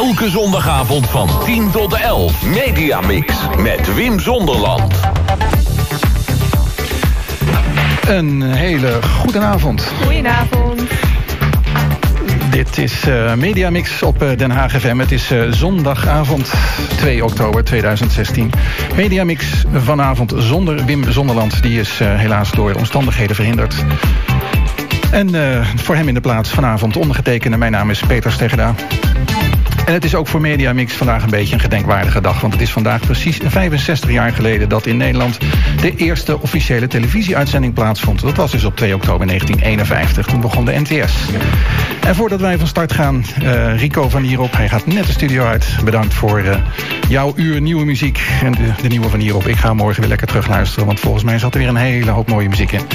Elke zondagavond van 10 tot 11. Mediamix met Wim Zonderland. Een hele goede avond. Goedenavond. Dit is Mediamix op Den Haag FM. Het is zondagavond 2 oktober 2016. Mediamix vanavond zonder Wim Zonderland. Die is helaas door omstandigheden verhinderd. En voor hem in de plaats vanavond ondergetekende. Mijn naam is Peter Stegeda. En het is ook voor Mediamix vandaag een beetje een gedenkwaardige dag. Want het is vandaag precies 65 jaar geleden dat in Nederland de eerste officiële televisieuitzending plaatsvond. Dat was dus op 2 oktober 1951. Toen begon de NTS. En voordat wij van start gaan, Rico van Hierop, hij gaat net de studio uit. Bedankt voor jouw uur nieuwe muziek. En de nieuwe van Hierop. Ik ga morgen weer lekker terugluisteren, want volgens mij zat er weer een hele hoop mooie muziek in.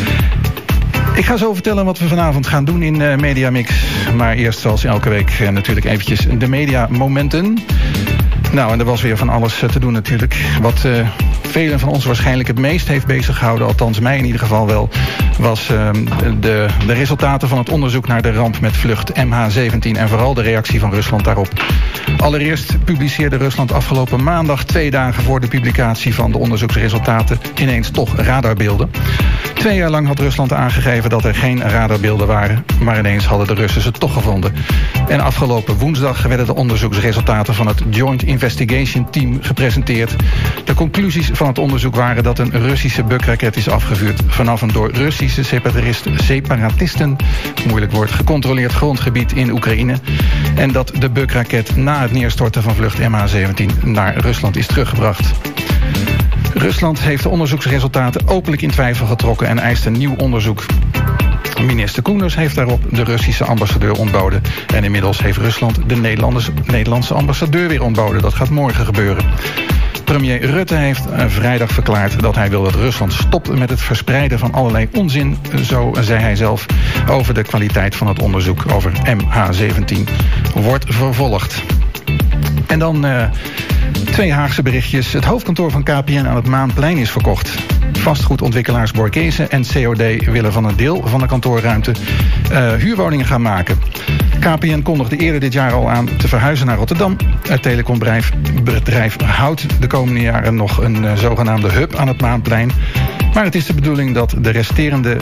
Ik ga zo vertellen wat we vanavond gaan doen in Mediamix. Maar eerst zoals elke week natuurlijk eventjes de mediamomenten. Nou, en er was weer van alles te doen natuurlijk. Wat velen van ons waarschijnlijk het meest heeft beziggehouden, althans mij in ieder geval wel, was de resultaten van het onderzoek naar de ramp met vlucht MH17 en vooral de reactie van Rusland daarop. Allereerst publiceerde Rusland afgelopen maandag, 2 dagen voor de publicatie van de onderzoeksresultaten, ineens toch radarbeelden. 2 jaar lang had Rusland aangegeven dat er geen radarbeelden waren, maar ineens hadden de Russen ze toch gevonden. En afgelopen woensdag werden de onderzoeksresultaten van het Joint Investigation Team gepresenteerd. De conclusies van het onderzoek waren dat een Russische bukraket is afgevuurd vanaf een door Russische separatisten, moeilijk woord, gecontroleerd grondgebied in Oekraïne. En dat de bukraket na het neerstorten van vlucht MH17 naar Rusland is teruggebracht. Rusland heeft de onderzoeksresultaten openlijk in twijfel getrokken en eist een nieuw onderzoek. Minister Koenders heeft daarop de Russische ambassadeur ontboden. En inmiddels heeft Rusland de Nederlandse ambassadeur weer ontboden. Dat gaat morgen gebeuren. Premier Rutte heeft vrijdag verklaard dat hij wil dat Rusland stopt met het verspreiden van allerlei onzin, zo zei hij zelf, over de kwaliteit van het onderzoek over MH17 wordt vervolgd. En dan 2 Haagse berichtjes. Het hoofdkantoor van KPN aan het Maanplein is verkocht. Vastgoedontwikkelaars Borghese en COD willen van een deel van de kantoorruimte huurwoningen gaan maken. KPN kondigde eerder dit jaar al aan te verhuizen naar Rotterdam. Het telecombedrijf houdt de komende jaren nog een zogenaamde hub aan het Maanplein. Maar het is de bedoeling dat de resterende,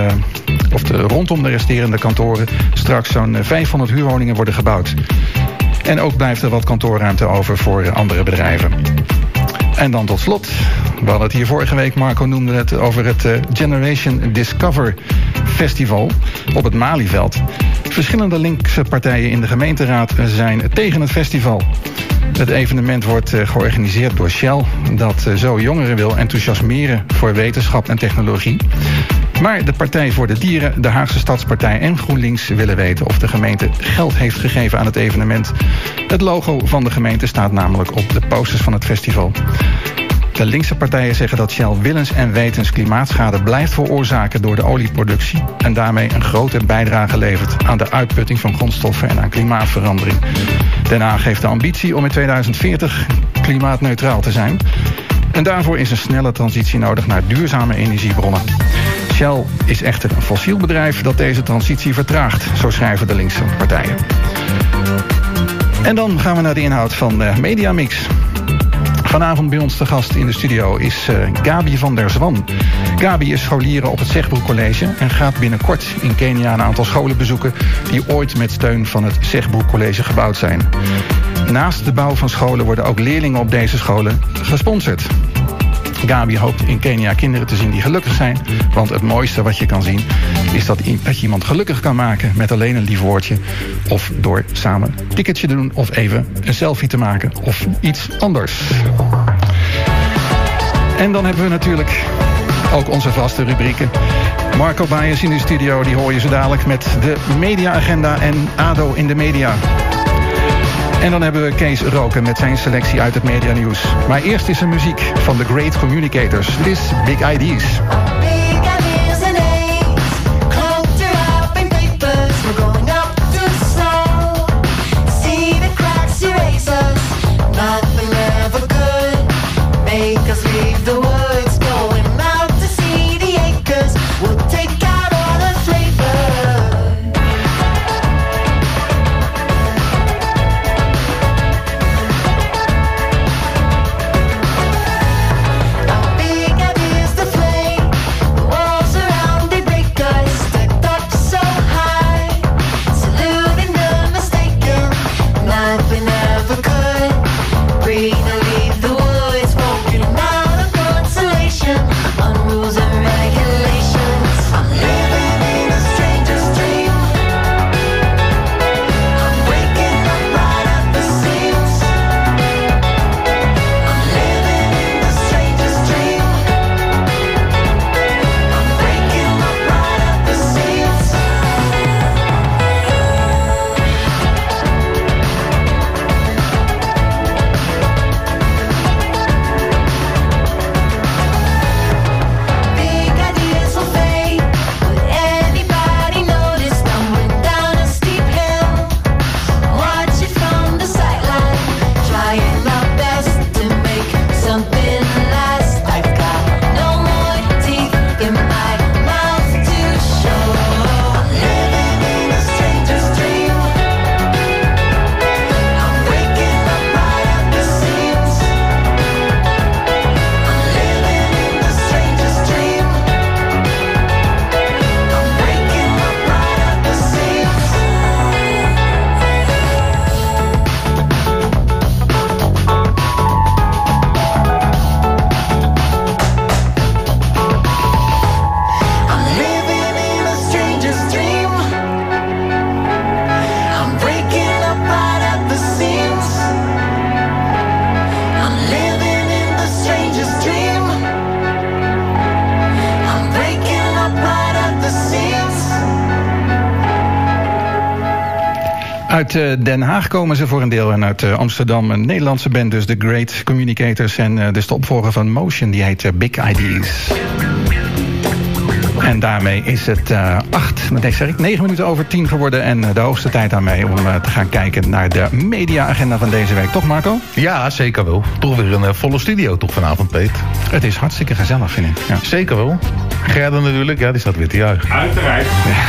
rondom de resterende kantoren straks zo'n 500 huurwoningen worden gebouwd. En ook blijft er wat kantoorruimte over voor andere bedrijven. En dan tot slot, we hadden het hier vorige week, Marco noemde het, over het Generation Discover Festival op het Malieveld. Verschillende linkse partijen in de gemeenteraad zijn tegen het festival. Het evenement wordt georganiseerd door Shell, dat zo jongeren wil enthousiasmeren voor wetenschap en technologie. Maar de Partij voor de Dieren, de Haagse Stadspartij en GroenLinks willen weten of de gemeente geld heeft gegeven aan het evenement. Het logo van de gemeente staat namelijk op de posters van het festival. De linkse partijen zeggen dat Shell willens en wetens klimaatschade blijft veroorzaken door de olieproductie en daarmee een grote bijdrage levert aan de uitputting van grondstoffen en aan klimaatverandering. Den Haag heeft de ambitie om in 2040 klimaatneutraal te zijn. En daarvoor is een snelle transitie nodig naar duurzame energiebronnen. Shell is echter een fossiel bedrijf dat deze transitie vertraagt, zo schrijven de linkse partijen. En dan gaan we naar de inhoud van Mediamix. Vanavond bij ons te gast in de studio is Gabi van der Zwan. Gabi is scholieren op het Zegbroek College en gaat binnenkort in Kenia een aantal scholen bezoeken die ooit met steun van het Zegbroek College gebouwd zijn. Naast de bouw van scholen worden ook leerlingen op deze scholen gesponsord. Gabi hoopt in Kenia kinderen te zien die gelukkig zijn. Want het mooiste wat je kan zien is dat je iemand gelukkig kan maken met alleen een lief woordje. Of door samen een ticketje te doen of even een selfie te maken of iets anders. En dan hebben we natuurlijk ook onze vaste rubrieken. Marco Baijers in de studio, die hoor je zo dadelijk met de mediaagenda en ADO in de media. En dan hebben we Kees Roken met zijn selectie uit het medianieuws. Maar eerst is er muziek van The Great Communicators. Dit is Big Ideas. like we never could. Breathe and leave the woods, walking out of consolation on rules and regulations. I'm living in a stranger's dream. I'm waking up right at the seams. I'm living in the stranger's dream. I'm waking up right at the seams. Big ideas will fade. Would anybody notice stumbling down a steep hill? Watch it from the sideline, trying my best to make something last. I've got no more teeth in my mouth to show. I'm living in a stranger's dream. I'm waking up right at the seams. I'm living in the stranger's dream. I'm waking up right at the seams. I'm living in a stranger's dream. I'm breaking up right at the seams. I'm living in the stranger's dream. I'm breaking up right at the seams. Uit Den Haag komen ze voor een deel en uit Amsterdam een Nederlandse band, dus The Great Communicators. En dus de opvolger van Motion, die heet Big Ideas. En daarmee is het 9 minuten over 10 geworden en de hoogste tijd daarmee om te gaan kijken naar de media-agenda van deze week. Toch, Marco? Ja, zeker wel. Toch weer een volle studio toch vanavond, Peet? Het is hartstikke gezellig, vind ik. Ja. Zeker wel. Gerda natuurlijk, ja, die staat weer te juichen. Uiteraard.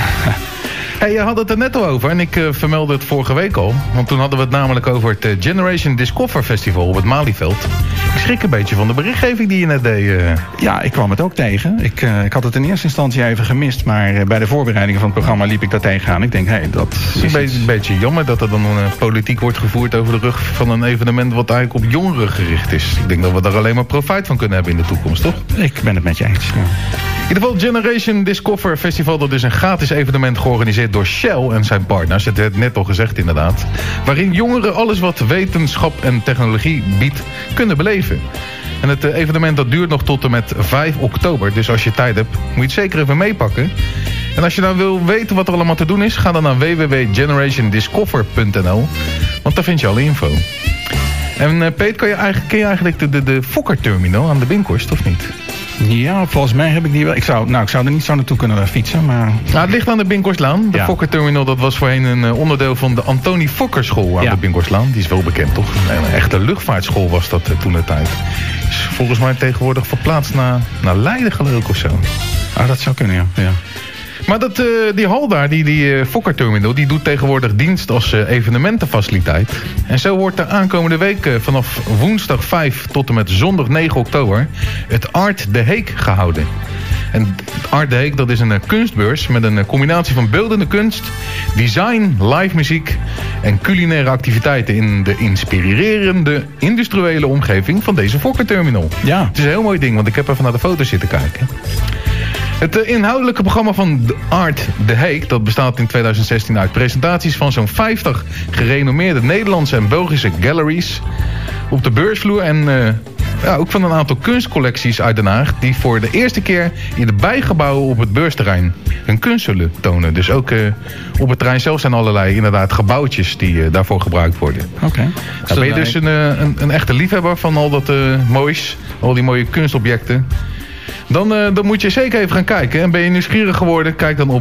Hey, je had het er net al over en ik vermeldde het vorige week al. Want toen hadden we het namelijk over het Generation Discover Festival op het Malieveld. Ik schrik een beetje van de berichtgeving die je net deed. Ja, ik kwam het ook tegen. Ik had het in eerste instantie even gemist, maar bij de voorbereidingen van het programma liep ik daar tegenaan. Ik denk, dat is een beetje jammer dat er dan politiek wordt gevoerd over de rug van een evenement wat eigenlijk op jongeren gericht is. Ik denk dat we daar alleen maar profijt van kunnen hebben in de toekomst, toch? Ik ben het met je eens. Ja. In ieder geval Generation Discover Festival, dat is een gratis evenement georganiseerd door Shell en zijn partners. Het werd net al gezegd inderdaad. Waarin jongeren alles wat wetenschap en technologie biedt kunnen beleven. En het evenement dat duurt nog tot en met 5 oktober. Dus als je tijd hebt, moet je het zeker even meepakken. En als je nou wil weten wat er allemaal te doen is, ga dan naar www.generationdiscover.nl. Want daar vind je alle info. En Peet, ken je eigenlijk de Fokker-terminal aan de Binkhorst, of niet? Ja, volgens mij heb ik die wel. Ik zou er niet zo naartoe kunnen fietsen, maar... Nou, het ligt aan de Binkhorstlaan. De Fokker-terminal, dat was voorheen een onderdeel van de Antonie Fokker-school aan de Binkhorstlaan. Die is wel bekend, toch? Een echte luchtvaartschool was dat toen de tijd. Is volgens mij tegenwoordig verplaatst naar Leiden, geloof ik, of zo. Ah, dat zou kunnen, ja. Maar die hal daar, die Fokker-terminal, die doet tegenwoordig dienst als evenementenfaciliteit. En zo wordt de aankomende week vanaf woensdag 5 tot en met zondag 9 oktober het Art de Heek gehouden. En Art de Heek, dat is een kunstbeurs met een combinatie van beeldende kunst, design, live muziek en culinaire activiteiten in de inspirerende industriële omgeving van deze Fokker-terminal. Ja. Het is een heel mooi ding, want ik heb even naar de foto's zitten kijken. Het inhoudelijke programma van Art de Heek, dat bestaat in 2016 uit presentaties van zo'n 50 gerenommeerde Nederlandse en Belgische galleries op de beursvloer en ook van een aantal kunstcollecties uit Den Haag die voor de eerste keer in de bijgebouwen op het beursterrein hun kunst zullen tonen. Dus ook op het terrein zelf zijn allerlei inderdaad gebouwtjes die daarvoor gebruikt worden. Oké. Dan ben je dus een echte liefhebber van al dat moois, al die mooie kunstobjecten. Dan moet je zeker even gaan kijken. En ben je nieuwsgierig geworden, kijk dan op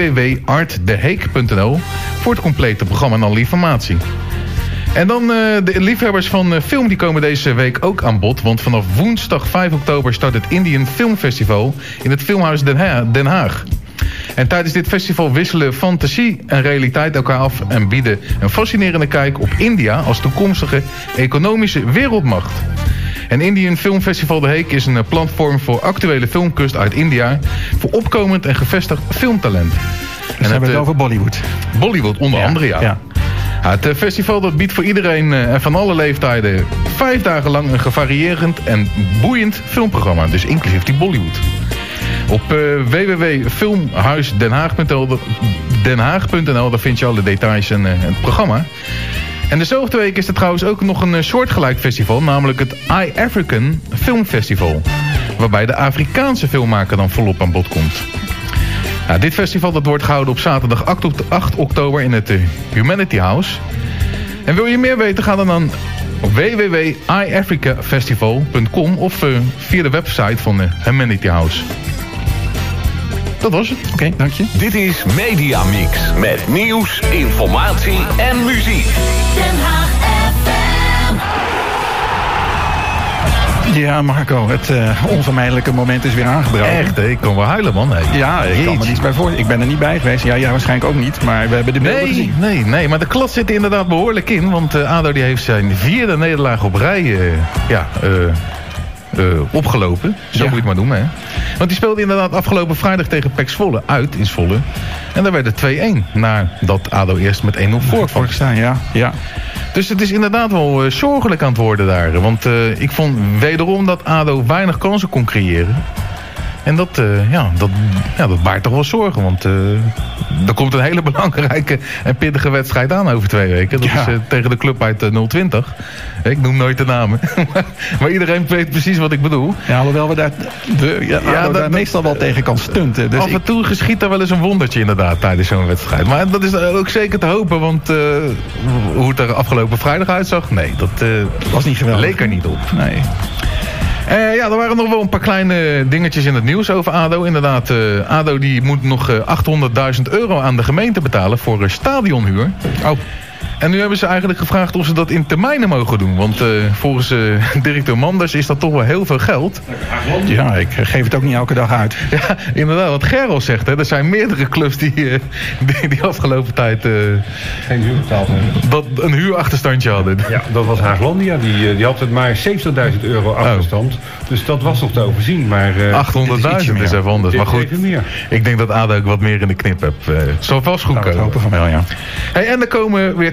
www.artdeheek.nl voor het complete programma en alle informatie. En dan de liefhebbers van film, die komen deze week ook aan bod. Want vanaf woensdag 5 oktober start het Indian Film Festival in het Filmhuis Den Haag. En tijdens dit festival wisselen fantasie en realiteit elkaar af en bieden een fascinerende kijk op India als toekomstige economische wereldmacht. En Indian Film Festival De Heek is een platform voor actuele filmkunst uit India voor opkomend en gevestigd filmtalent. En hebben we het over Bollywood. Bollywood, onder andere, ja. Ja, het festival dat biedt voor iedereen en van alle leeftijden 5 dagen lang een gevarieerd en boeiend filmprogramma. Dus inclusief die Bollywood. Op www.filmhuisdenhaag.nl daar vind je alle details en het programma. En dezelfde week is er trouwens ook nog een soortgelijk festival, namelijk het iAfrican Film Festival. Waarbij de Afrikaanse filmmaker dan volop aan bod komt. Nou, dit festival dat wordt gehouden op zaterdag 8 oktober in het Humanity House. En wil je meer weten, ga dan aan www.iafricafestival.com of via de website van Humanity House. Dat was het. Oké, dank je. Dit is Media Mix met nieuws, informatie en muziek. Den Haag FM. Ja, Marco, het onvermijdelijke moment is weer aangebroken. Echt, hè? Ik kan wel huilen, man. Hey. Ja, ik kan me niets bij voor. Ik ben er niet bij geweest. Ja, jij waarschijnlijk ook niet, maar we hebben de beelden gezien. Nee, maar de klas zit er inderdaad behoorlijk in. Want ADO die heeft zijn 4e nederlaag op rij opgelopen. Zo moet je het maar doen, hè. Want die speelde inderdaad afgelopen vrijdag tegen PEC Zwolle uit in Zwolle. En daar werd het 2-1. Nadat ADO eerst met 1-0 voor gestaan, ja. Dus het is inderdaad wel zorgelijk aan het worden daar. Want ik vond wederom dat ADO weinig kansen kon creëren. En dat baart toch wel zorgen. Want er komt een hele belangrijke en pittige wedstrijd aan over 2 weken. Dat is tegen de club uit 020. Ik noem nooit de namen. Maar iedereen weet precies wat ik bedoel. Ja, alhoewel we daar, daar meestal wel tegen kan stunten. Dus af en toe geschiet daar wel eens een wondertje inderdaad tijdens zo'n wedstrijd. Maar dat is ook zeker te hopen. Want hoe het er afgelopen vrijdag uitzag, nee, dat was niet geweldig. Leek er niet op. Nee. Er waren nog wel een paar kleine dingetjes in het nieuws over ADO. Inderdaad, ADO die moet nog €800.000 aan de gemeente betalen voor stadionhuur. Oh. En nu hebben ze eigenlijk gevraagd of ze dat in termijnen mogen doen. Want volgens directeur Manders is dat toch wel heel veel geld. Ja, ik geef het ook niet elke dag uit. Ja, inderdaad. Wat Gerald zegt, hè, er zijn meerdere clubs die afgelopen tijd geen huur betaald hebben. Dat een huurachterstandje hadden. Ja, dat was Haaglandia. Die had het maar €70.000 achterstand. Dus dat was nog te overzien. Maar 800.000 is even anders. Maar goed, ik denk dat ADO ook wat meer in de knip heeft. Zal vast goed komen. Hopen van wel, ja. Hey, en er komen weer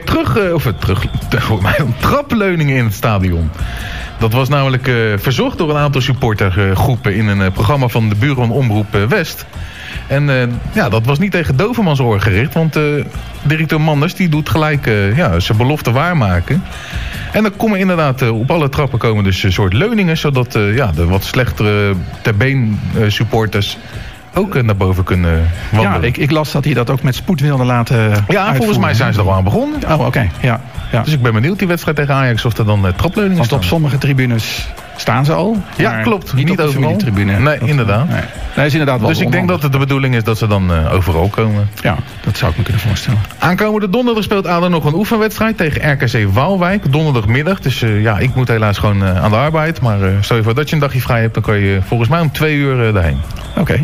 trapleuningen in het stadion. Dat was namelijk verzocht door een aantal supportergroepen in een programma van de Buren Omroep West. En dat was niet tegen Dovermans oor gericht, want directeur Manders die doet gelijk zijn belofte waarmaken. En er komen inderdaad op alle trappen komen dus een soort leuningen, zodat de wat slechtere ter been supporters ook naar boven kunnen wandelen. Ja, ik las dat hij dat ook met spoed wilde laten uitvoeren. Volgens mij zijn ze er wel aan begonnen. Oh, oké. Ja. Dus ik ben benieuwd die wedstrijd tegen Ajax of er dan trapleuningen staan. Want op sommige tribunes staan ze al. Ja, klopt. Niet overal. Die tribune. Nee, inderdaad. Nee, is inderdaad wel dus ik denk dat het de bedoeling is dat ze dan overal komen. Ja, dat zou ik me kunnen voorstellen. Aankomende donderdag speelt ADO nog een oefenwedstrijd tegen RKC Waalwijk. Donderdagmiddag. Dus ik moet helaas gewoon aan de arbeid. Maar stel je voor dat je een dagje vrij hebt, dan kan je volgens mij om 2 uur daarheen. Oké.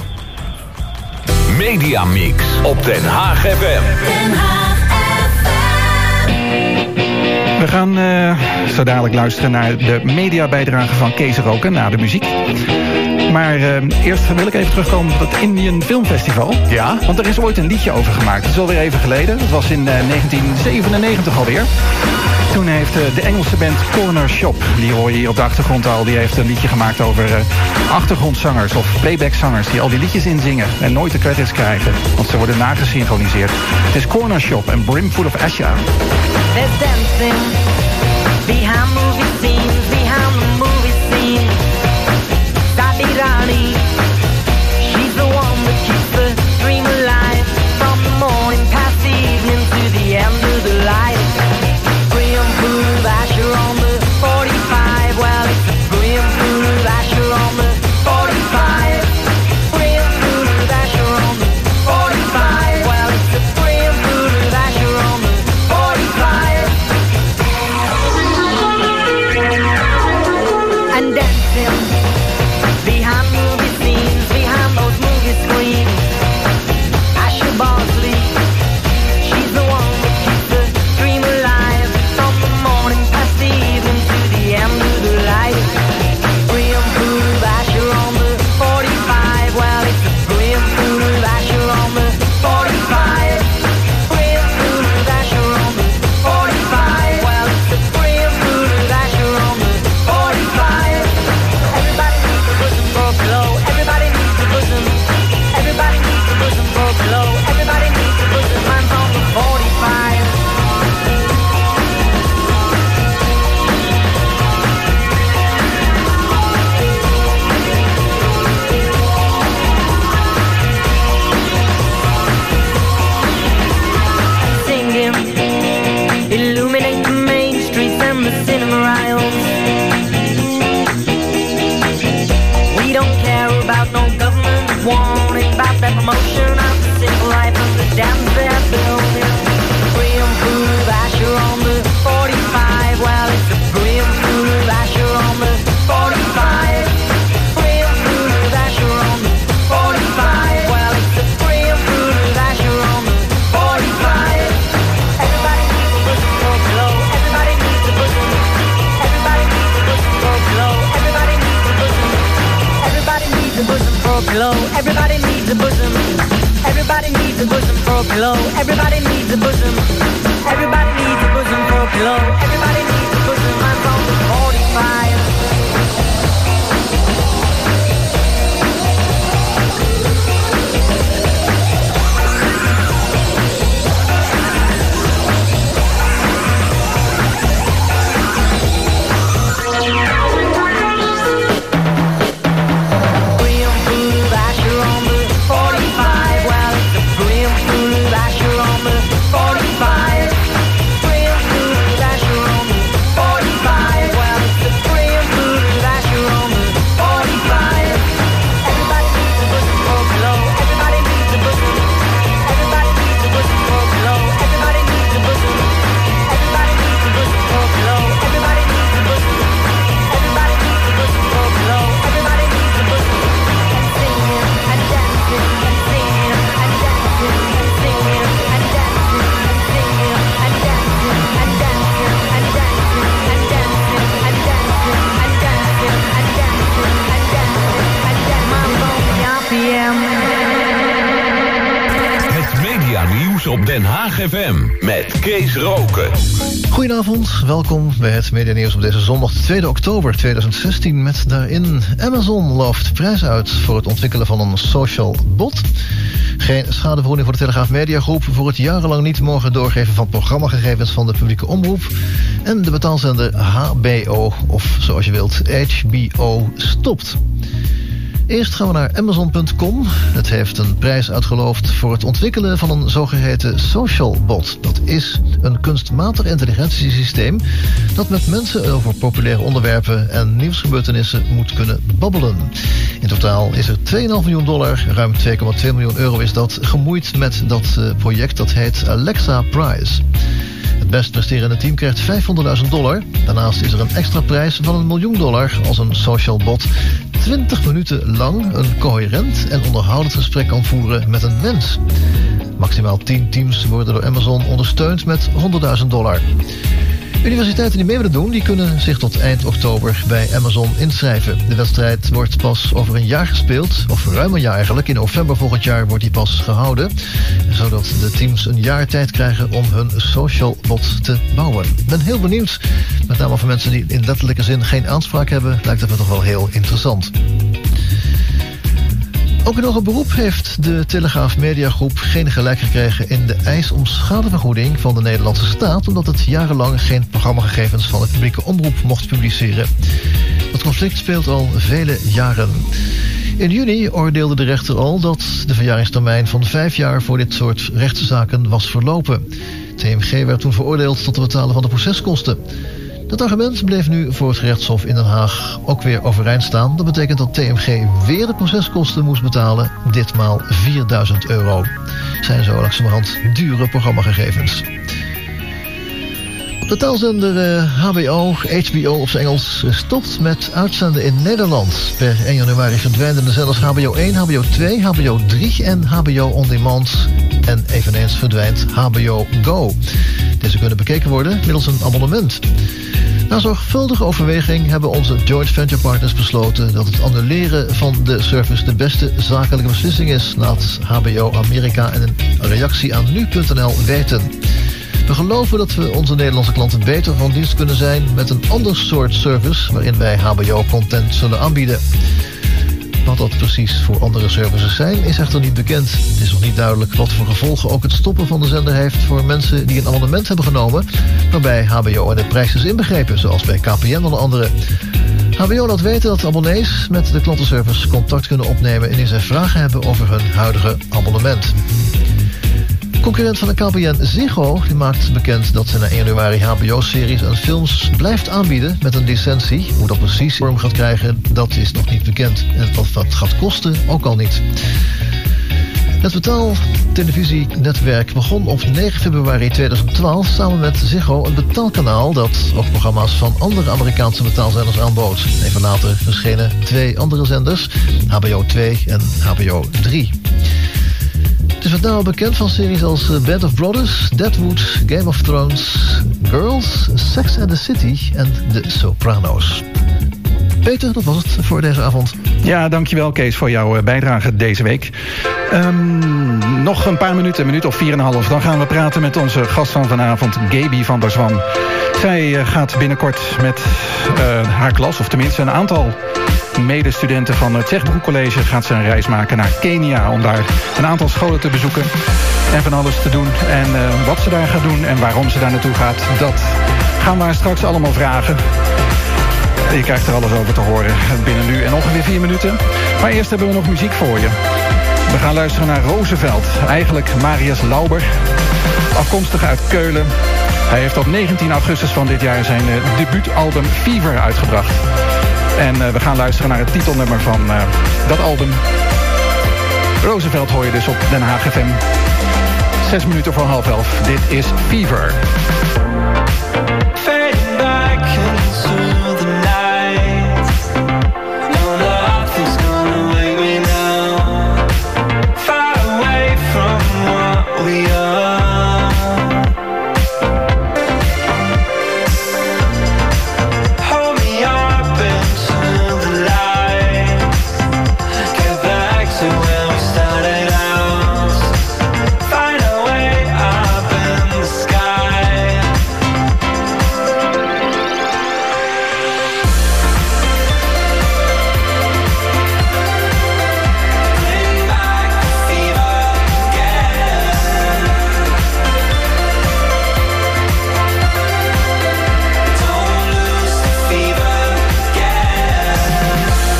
Media Mix op Den Haag FM. Den Haag FM. We gaan zo dadelijk luisteren naar de mediabijdrage van Kees Roken na de muziek. Maar eerst wil ik even terugkomen op het Indian Film Festival. Ja? Want er is ooit een liedje over gemaakt. Dat is alweer even geleden. Dat was in 1997 alweer. Toen heeft de Engelse band Corner Shop, die hoor je hier op de achtergrond al, die heeft een liedje gemaakt over achtergrondzangers of playbackzangers die al die liedjes inzingen en nooit de credits krijgen, want ze worden nagesynchroniseerd. Het is Corner Shop en Brimful of Asha. There's dancing behind movie scenes, behind the movie scene. Daddy, she's the one that keeps the dream alive. From the morning past the evening to the end of the light. Brimful of Asha on the 45. Well, it's a brimful of Asha on the 45. Brimful of Asha on the 45. Well, it's a brimful of Asha on the 45. Everybody needs a bosom for a pillow. Everybody needs a bosom. Everybody needs a bosom for a pillow. Everybody needs a bosom. I'm from the 45. Op Den Haag FM met Kees Roken. Goedenavond, welkom bij het medianieuws op deze zondag 2 oktober 2016... met daarin Amazon looft prijs uit voor het ontwikkelen van een social bot. Geen schadevergoeding voor de Telegraaf Mediagroep voor het jarenlang niet mogen doorgeven van programmagegevens van de publieke omroep. En de betaalzender HBO, of zoals je wilt, HBO, stopt. Eerst gaan we naar Amazon.com. Het heeft een prijs uitgeloofd voor het ontwikkelen van een zogeheten social bot. Dat is een kunstmatig intelligentiesysteem dat met mensen over populaire onderwerpen en nieuwsgebeurtenissen moet kunnen babbelen. In totaal is er $2,5 miljoen, ruim €2,2 miljoen is dat, gemoeid met dat project. Dat heet Alexa Prize. Het best presterende team krijgt $500.000. Daarnaast is er een extra prijs van $1 miljoen als een social bot 20 minuten lang een coherent en onderhoudend gesprek kan voeren met een mens. Maximaal 10 teams worden door Amazon ondersteund met $100.000. Universiteiten die mee willen doen, die kunnen zich tot eind oktober bij Amazon inschrijven. De wedstrijd wordt pas over een jaar gespeeld, of ruim een jaar eigenlijk. In november volgend jaar wordt die pas gehouden, zodat de teams een jaar tijd krijgen om hun social bot te bouwen. Ik ben heel benieuwd, met name voor mensen die in letterlijke zin geen aanspraak hebben, lijkt het me toch wel heel interessant. Ook in hoger beroep heeft de Telegraaf Mediagroep geen gelijk gekregen in de eis om schadevergoeding van de Nederlandse staat, omdat het jarenlang geen programmagegevens van de publieke omroep mocht publiceren. Dat conflict speelt al vele jaren. In juni oordeelde de rechter al dat de verjaringstermijn van 5 jaar voor dit soort rechtszaken was verlopen. TMG werd toen veroordeeld tot het betalen van de proceskosten. Dat argument bleef nu voor het gerechtshof in Den Haag ook weer overeind staan. Dat betekent dat TMG weer de proceskosten moest betalen, ditmaal €4.000. Zijn zo langzamerhand dure programmagegevens. De taalzender HBO op zijn Engels stopt met uitzenden in Nederland. Per 1 januari verdwijnen de zenders HBO 1, HBO 2, HBO 3 en HBO On Demand. En eveneens verdwijnt HBO Go. Deze kunnen bekeken worden middels een abonnement. Na zorgvuldige overweging hebben onze joint venture partners besloten dat het annuleren van de service de beste zakelijke beslissing is, laat HBO Amerika in een reactie aan nu.nl weten. We geloven dat we onze Nederlandse klanten beter van dienst kunnen zijn met een ander soort service waarin wij HBO-content zullen aanbieden. Wat dat precies voor andere services zijn, is echter niet bekend. Het is nog niet duidelijk wat voor gevolgen ook het stoppen van de zender heeft voor mensen die een abonnement hebben genomen, waarbij HBO en de prijs is inbegrepen, zoals bij KPN onder andere. HBO laat weten dat abonnees met de klantenservice contact kunnen opnemen indien zij vragen hebben over hun huidige abonnement. Concurrent van de KPN Ziggo die maakt bekend dat ze na 1 januari HBO-series en films blijft aanbieden met een licentie. Hoe dat precies vorm gaat krijgen, dat is nog niet bekend. En wat dat gaat kosten, ook al niet. Het betaaltelevisienetwerk begon op 9 februari 2012 samen met Ziggo een betaalkanaal dat ook programma's van andere Amerikaanse betaalzenders aanbood. Even later verschenen 2 andere zenders, HBO 2 en HBO 3. Het is met name bekend van series als Band of Brothers, Deadwood, Game of Thrones, Girls, Sex and the City en The Sopranos. Peter, dat was het voor deze avond. Ja, dankjewel Kees voor jouw bijdrage deze week. Nog een paar minuten, een minuut of 4,5. Dan gaan we praten met onze gast van vanavond, Gaby van der Zwan. Zij gaat binnenkort met haar klas, of tenminste een aantal medestudenten van het Zegbroek College, gaat ze een reis maken naar Kenia om daar een aantal scholen te bezoeken en van alles te doen. En wat ze daar gaat doen en waarom ze daar naartoe gaat, dat gaan we haar straks allemaal vragen. Je krijgt er alles over te horen binnen nu en ongeveer 4 minuten. Maar eerst hebben we nog muziek voor je. We gaan luisteren naar Roosevelt, eigenlijk Marius Lauber, afkomstig uit Keulen. Hij heeft op 19 augustus van dit jaar zijn debuutalbum Fever uitgebracht. En we gaan luisteren naar het titelnummer van dat album. Roosevelt hoor je dus op Den Haag FM. 6 minuten voor 10:30. Dit is Fever. Fading back into the night. No, nothing's gonna wake me now. Far away from what we are. Hold me up into the light. Get back to where we started out. Find a way up in the sky. Bring back the fever again. Don't lose the fever again.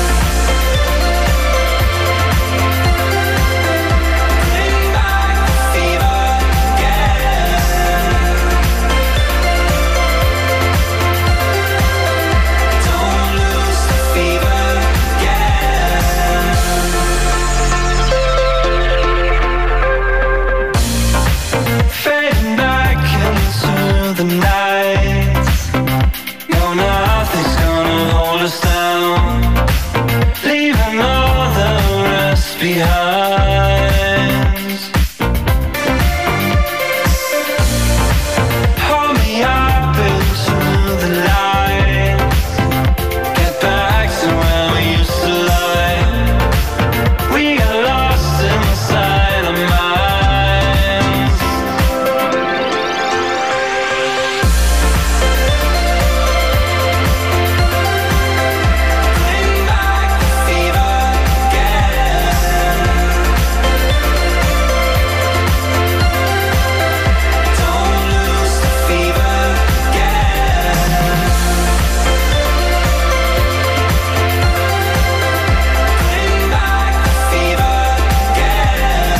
Bring back the fever again. Don't lose the fever again. Fading back into the night. No, nothing's gonna hold us down. Leaving all the rest behind. Hold me up into the light. Get back to where we used to lie. We got lost inside our minds. Bring back the fever again. Don't lose the fever again. Bring back the fever again.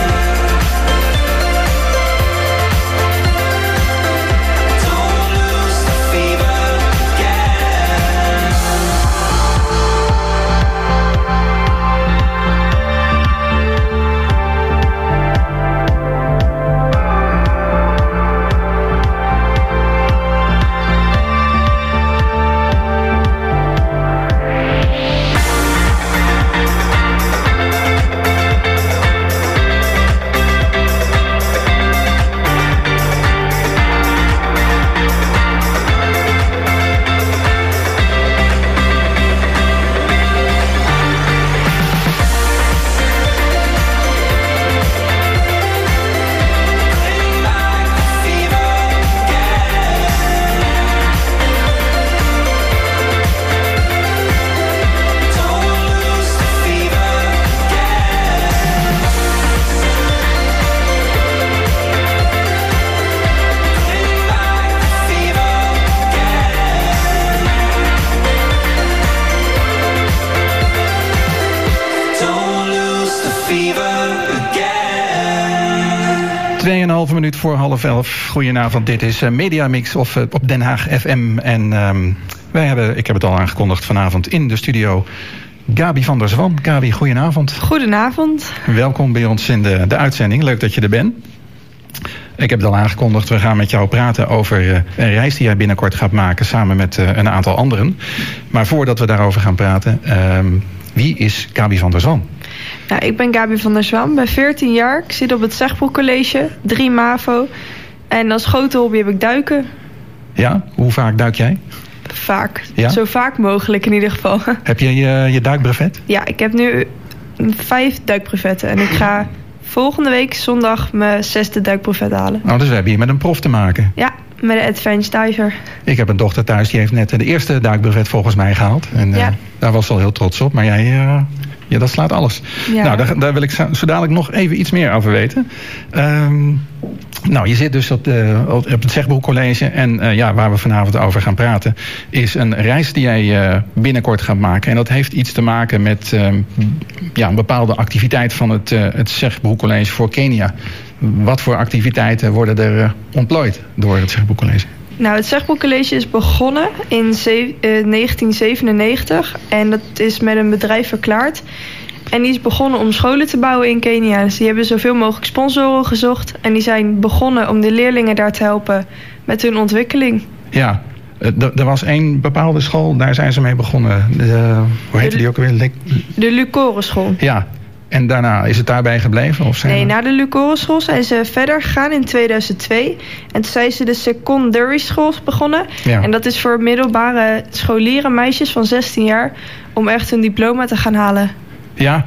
Don't lose the fever again. Bring back the fever again. Don't lose the fever again. Bring back the fever again. Don't lose the fever again. 2,5 minuut voor 10:30. Goedenavond, dit is Media Mix op Den Haag FM. En ik heb het al aangekondigd vanavond in de studio, Gaby van der Zwan. Gaby, goedenavond. Goedenavond. Welkom bij ons in de uitzending. Leuk dat je er bent. Ik heb het al aangekondigd, we gaan met jou praten over een reis die jij binnenkort gaat maken samen met een aantal anderen. Maar voordat we daarover gaan praten, wie is Gaby van der Zwan? Nou, ik ben Gaby van der Zwan, ben 14 jaar. Ik zit op het Zegbroek College, 3 MAVO. En als grote hobby heb ik duiken. Ja? Hoe vaak duik jij? Vaak. Ja? Zo vaak mogelijk in ieder geval. Heb je je duikbrevet? Ja, ik heb nu 5 duikbrevetten. En ik ga volgende week zondag mijn 6e duikbrevet halen. Nou, dus we hebben hier met een prof te maken. Ja, met de Advanced Diver. Ik heb een dochter thuis, die heeft net de eerste duikbrevet volgens mij gehaald. En Ja. daar was ze al heel trots op. Maar jij, ja, dat slaat alles. Ja. Nou, daar wil ik zo dadelijk nog even iets meer over weten. Nou, je zit dus op het Zegbroek College. En ja, waar we vanavond over gaan praten, is een reis die jij binnenkort gaat maken. En dat heeft iets te maken met ja, een bepaalde activiteit van het Zegbroek College voor Kenia. Wat voor activiteiten worden er ontplooid door het Zegbroek College? Nou, het Zegbroek College is begonnen in 1997. En dat is met een bedrijf verklaard. En die is begonnen om scholen te bouwen in Kenia. Dus die hebben zoveel mogelijk sponsoren gezocht. En die zijn begonnen om de leerlingen daar te helpen met hun ontwikkeling. Ja, er was één bepaalde school, daar zijn ze mee begonnen. Hoe heette die ook alweer? De Lucorenschool. Ja, en daarna is het daarbij gebleven? Of Nee, na de Lucorenschool zijn ze verder gegaan in 2002. En toen zijn ze de secondary school begonnen. Ja. En dat is voor middelbare scholieren, meisjes van 16 jaar, om echt hun diploma te gaan halen. Ja.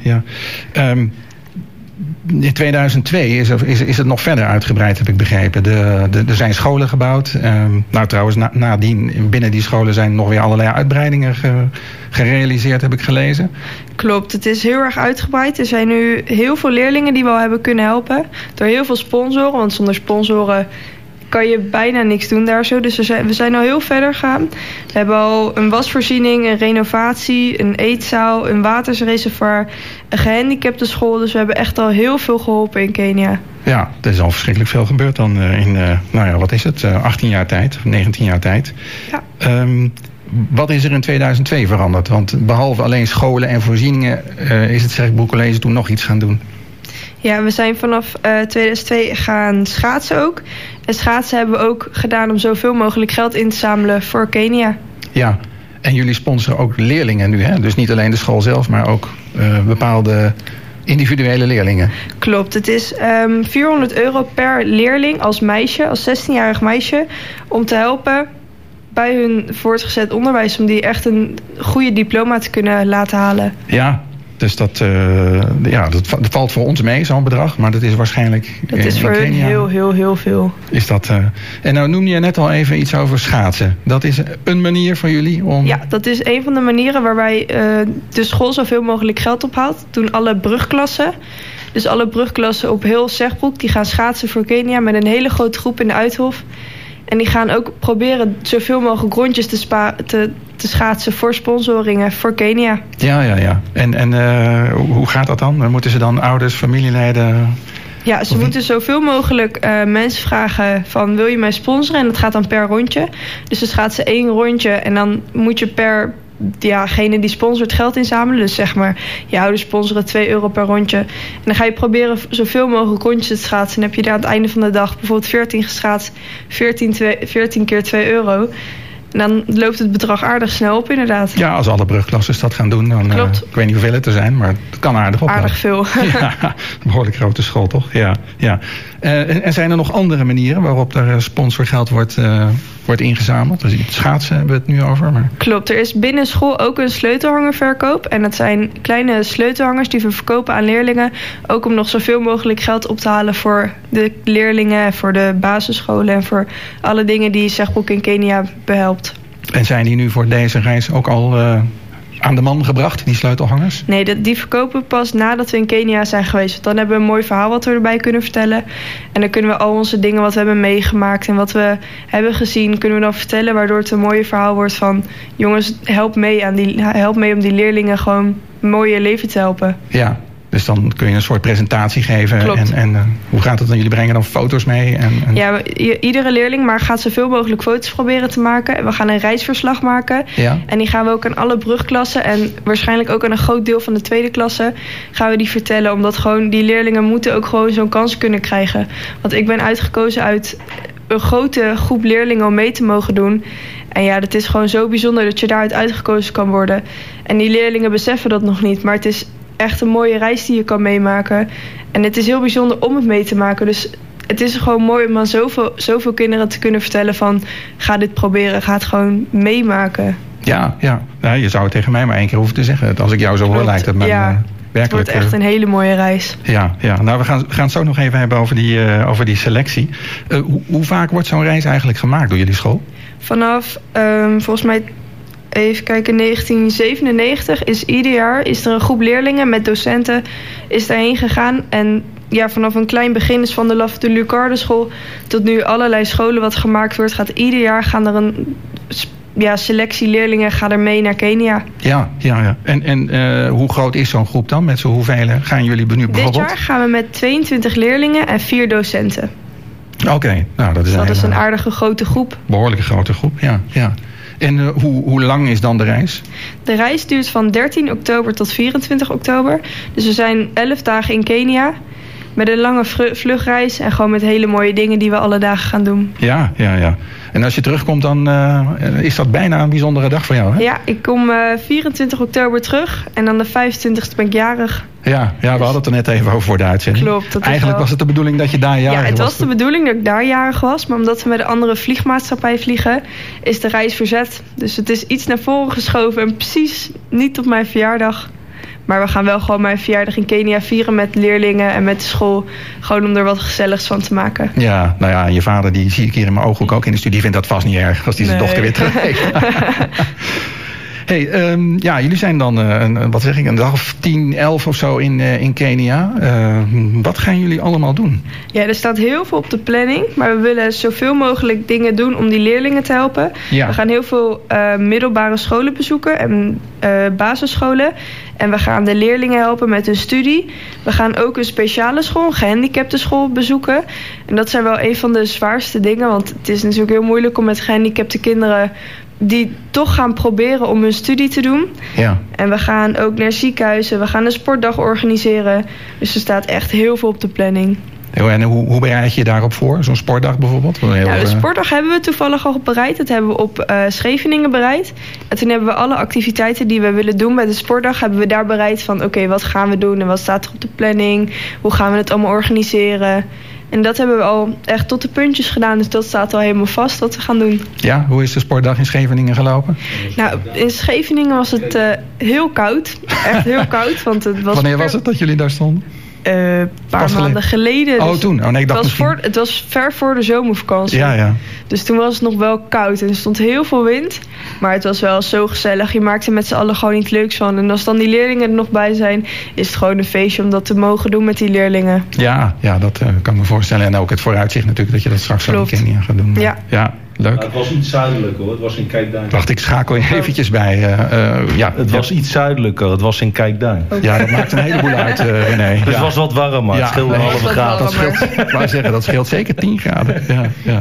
In 2002 is het nog verder uitgebreid, heb ik begrepen. Er zijn scholen gebouwd. Nou, trouwens, nadien binnen die scholen zijn nog weer allerlei uitbreidingen gerealiseerd, heb ik gelezen. Klopt, het is heel erg uitgebreid. Er zijn nu heel veel leerlingen die we al hebben kunnen helpen. Door heel veel sponsoren, want zonder sponsoren kan je bijna niks doen daar zo. Dus we zijn al heel verder gegaan. We hebben al een wasvoorziening, een renovatie, een eetzaal, een watersreservoir, een gehandicapte school. Dus we hebben echt al heel veel geholpen in Kenia. Ja, er is al verschrikkelijk veel gebeurd dan in, nou ja, wat is het? 18 jaar tijd, of 19 jaar tijd. Ja. Wat is er in 2002 veranderd? Want behalve alleen scholen en voorzieningen is het Zegbroek College toen nog iets gaan doen. Ja, we zijn vanaf 2002 gaan schaatsen ook. En schaatsen hebben we ook gedaan om zoveel mogelijk geld in te zamelen voor Kenia. Ja, en jullie sponsoren ook leerlingen nu, hè? Dus niet alleen de school zelf, maar ook bepaalde individuele leerlingen. Klopt, het is €400 per leerling als meisje, als 16-jarig meisje, om te helpen bij hun voortgezet onderwijs, om die echt een goede diploma te kunnen laten halen. Ja, dus dat valt voor ons mee, zo'n bedrag. Maar dat is waarschijnlijk Dat is voor hun heel veel. Is dat, en nou noemde je net al even iets over schaatsen. Dat is een manier voor jullie om... Ja, dat is een van de manieren waarbij de school zoveel mogelijk geld ophaalt. Doen alle brugklassen. Dus alle brugklassen op heel Zegbroek, die gaan schaatsen voor Kenia met een hele grote groep in de Uithof. En die gaan ook proberen zoveel mogelijk rondjes te schaatsen voor sponsoringen voor Kenia. Ja. En hoe gaat dat dan? Moeten ze dan ouders, familieleden... Ja, ze moeten zoveel mogelijk mensen vragen van wil je mij sponsoren? En dat gaat dan per rondje. Dus ze schaatsen 1 rondje en dan moet je per degene die sponsort geld inzamelen. Dus zeg maar, je ouders sponsoren €2 per rondje. En dan ga je proberen zoveel mogelijk rondjes te schaatsen. En heb je daar aan het einde van de dag bijvoorbeeld 14 geschaatst, 14 keer €2. En dan loopt het bedrag aardig snel op, inderdaad. Ja, als alle brugklassen dat gaan doen, dan... Klopt. Ik weet niet hoeveel het er zijn, maar het kan aardig oplopen. Aardig veel. Ja, een behoorlijk grote school, toch? Ja. En zijn er nog andere manieren waarop er sponsorgeld wordt ingezameld? Dus schaatsen hebben we het nu over. Maar... Klopt, er is binnen school ook een sleutelhangerverkoop. En dat zijn kleine sleutelhangers die we verkopen aan leerlingen. Ook om nog zoveel mogelijk geld op te halen voor de leerlingen, voor de basisscholen en voor alle dingen die Zegbroek in Kenia behelpt. En zijn die nu voor deze reis ook al aan de man gebracht, die sleutelhangers? Nee, die verkopen we pas nadat we in Kenia zijn geweest. Want dan hebben we een mooi verhaal wat we erbij kunnen vertellen. En dan kunnen we al onze dingen wat we hebben meegemaakt en wat we hebben gezien, kunnen we dan vertellen. Waardoor het een mooi verhaal wordt van jongens, help mee om die leerlingen gewoon een mooie leven te helpen. Ja. Dus dan kun je een soort presentatie geven. Klopt. En hoe gaat het dan? Jullie brengen dan foto's mee? Ja, iedere leerling gaat zoveel mogelijk foto's proberen te maken. En we gaan een reisverslag maken. Ja. En die gaan we ook aan alle brugklassen en waarschijnlijk ook aan een groot deel van de tweede klasse gaan we die vertellen. Omdat gewoon die leerlingen moeten ook gewoon zo'n kans kunnen krijgen. Want ik ben uitgekozen uit een grote groep leerlingen om mee te mogen doen. En ja, het is gewoon zo bijzonder dat je daaruit uitgekozen kan worden. En die leerlingen beseffen dat nog niet, maar het is echt een mooie reis die je kan meemaken. En het is heel bijzonder om het mee te maken. Dus het is gewoon mooi om aan zoveel kinderen te kunnen vertellen van... ga dit proberen, ga het gewoon meemaken. Ja. Nou, je zou het tegen mij maar 1 keer hoeven te zeggen. Als ik jou zo hoor, Klopt. lijkt het me Ja, werkelijk... Het wordt echt een hele mooie reis. Ja. Nou, we gaan het zo nog even hebben over die selectie. Hoe vaak wordt zo'n reis eigenlijk gemaakt door jullie school? Vanaf, volgens mij, even kijken, 1997 is ieder jaar is er een groep leerlingen met docenten is daarheen gegaan. En ja, vanaf een klein begin is van de Laf de Lucarde school tot nu allerlei scholen wat gemaakt wordt. Gaat ieder jaar gaan er een selectie leerlingen gaat er mee naar Kenia. Ja. En hoe groot is zo'n groep dan? Met z'n hoeveel gaan jullie nu bijvoorbeeld? Dit jaar gaan we met 22 leerlingen en 4 docenten. Oké, nou dat is een aardige grote groep. Behoorlijke grote groep, ja. En hoe lang is dan de reis? De reis duurt van 13 oktober tot 24 oktober. Dus we zijn 11 dagen in Kenia. Met een lange vluchtreis en gewoon met hele mooie dingen die we alle dagen gaan doen. Ja. En als je terugkomt, dan is dat bijna een bijzondere dag voor jou, hè? Ja, ik kom 24 oktober terug en dan de 25e ben ik jarig. Ja, we hadden het er net even over voor de uitzending. Klopt. Eigenlijk was het de bedoeling dat je daar jarig was. Ja, het was de bedoeling dat ik daar jarig was. Maar omdat we met een andere vliegmaatschappij vliegen, is de reis verzet. Dus het is iets naar voren geschoven en precies niet op mijn verjaardag. Maar we gaan wel gewoon mijn verjaardag in Kenia vieren met leerlingen en met de school. Gewoon om er wat gezelligs van te maken. Ja, nou ja, je vader, die zie ik hier in mijn ooghoek ook in de studie, vindt dat vast niet erg als die zijn dochter weer terugkijkt. Hey, jullie zijn dan een dag of 10, 11 of zo in Kenia. Wat gaan jullie allemaal doen? Ja, er staat heel veel op de planning. Maar we willen zoveel mogelijk dingen doen om die leerlingen te helpen. Ja. We gaan heel veel middelbare scholen bezoeken en basisscholen. En we gaan de leerlingen helpen met hun studie. We gaan ook een speciale school, een gehandicapte school bezoeken. En dat zijn wel een van de zwaarste dingen. Want het is natuurlijk heel moeilijk om met gehandicapte kinderen die toch gaan proberen om hun studie te doen. Ja. En we gaan ook naar ziekenhuizen. We gaan een sportdag organiseren. Dus er staat echt heel veel op de planning. En hoe bereid je je daarop voor? Zo'n sportdag bijvoorbeeld? De sportdag hebben we toevallig al bereid. Dat hebben we op Scheveningen bereid. En toen hebben we alle activiteiten die we willen doen bij de sportdag, hebben we daar bereid van oké, wat gaan we doen en wat staat er op de planning? Hoe gaan we het allemaal organiseren? En dat hebben we al echt tot de puntjes gedaan. Dus dat staat al helemaal vast wat we gaan doen. Ja, hoe is de sportdag in Scheveningen gelopen? Nou, in Scheveningen was het heel koud. Echt heel koud. Want het was Wanneer was het dat jullie daar stonden? Een paar maanden geleden. Oh, dus toen? Oh, nee, ik dacht het was ver voor de zomervakantie. Ja. Dus toen was het nog wel koud. En er stond heel veel wind. Maar het was wel zo gezellig. Je maakte met z'n allen gewoon iets leuks van. En als dan die leerlingen er nog bij zijn, is het gewoon een feestje om dat te mogen doen met die leerlingen. Ja, dat kan ik me voorstellen. En ook het vooruitzicht natuurlijk dat je dat straks zo in Kenia gaat doen. Ja. Leuk. Nou, het was iets zuidelijker hoor, het was in Kijkduin. Wacht, ik schakel je eventjes bij. Het was iets zuidelijker, het was in Kijkduin. Ja, dat maakt een heleboel uit, René. Dus het was wat warmer, het scheelde een halve graad. Dat scheelt zeker 10 graden. Ja.